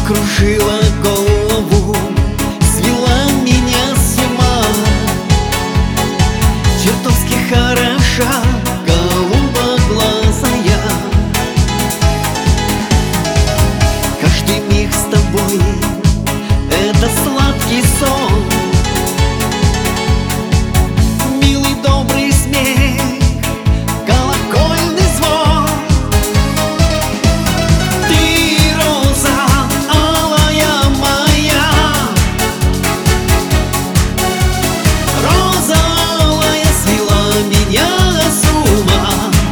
Закружила голову, свела меня с ума. Чертовски хороша, голубоглазая. Каждый миг с тобой — это сладкий сон. Милый добрый смех, колокольный звон. Ты роза алая моя, роза алая свела меня с ума.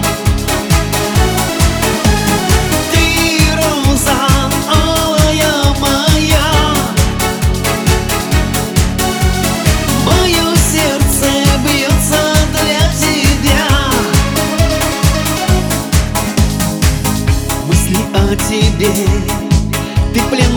Ты роза алая моя, мое сердце бьется для тебя. Мысли о тебе, ты пленный